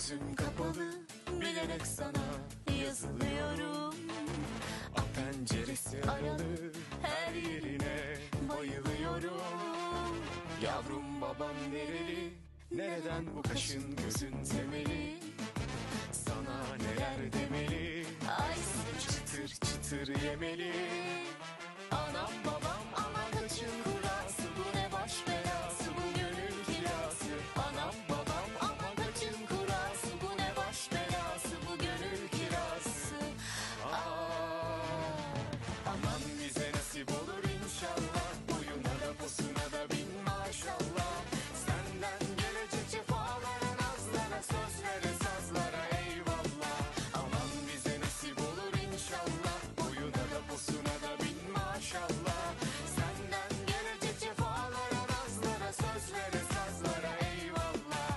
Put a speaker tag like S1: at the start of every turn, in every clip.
S1: gözüm kapalı, bilerek sana yazılıyorum. A penceresi aralı, her yerine bayılıyorum. Yavrum babam nereli, nereden bu kaşın gözün temeli? Sana neler demeli, ay çıtır çıtır yemeli. Anam babam aman kaçın kurası, bu ne baş belası, bu gönül kirası. Anam babam aman kaçın kurası, bu ne baş belası, bu gönül kirası. Aman bize nasip olur inşallah, boyuna da posuna da bin maşallah. Senden gelecek cefalara, nazlara, sözlere, sazlara eyvallah. Aman bize nasip olur inşallah, boyuna da posuna da bin maşallah. Senden gelecek cefalara, nazlara, sözlere, sazlara eyvallah.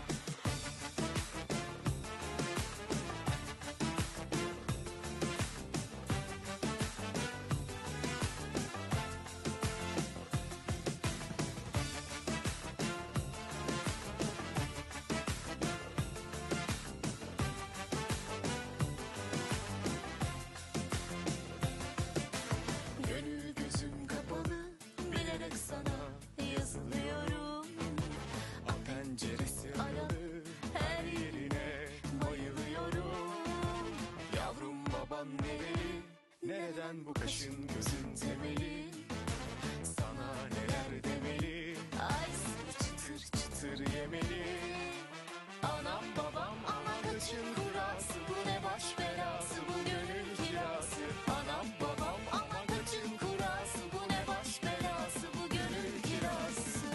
S1: Gönül gözüm kapalı, bilerek sana yazılıyorum. A penceresi aralı, her yerine bayılıyorum. Yavrum babam nereli, nereden bu kaşın gözün temeli? Sana neler demeli, ay çıtır çıtır yemeli. Anam babam aman kaçın kurası, bu ne baş belası, bu gönül kirası. Anam babam aman kaçın kurası, bu ne baş belası, bu gönül kirası.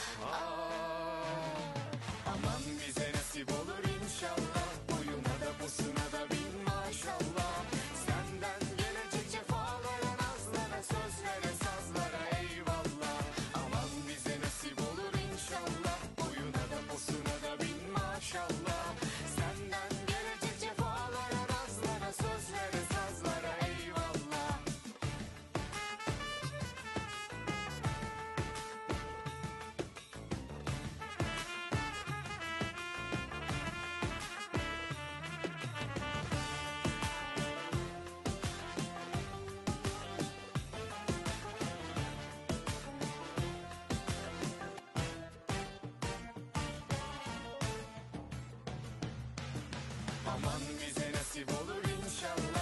S1: Aman bize nasip olur inşallah, boyuna da posuna da bin maşallah. Senden gelecek cefalara, nazlara, sözlere, sazlara eyvallah. Aman bize nasip olur inşallah, boyuna da posuna da bin maşallah. Senden gelecek cefalara, nazlara, sözlere, sazlara eyvallah. Aman bize nasip olur inşallah,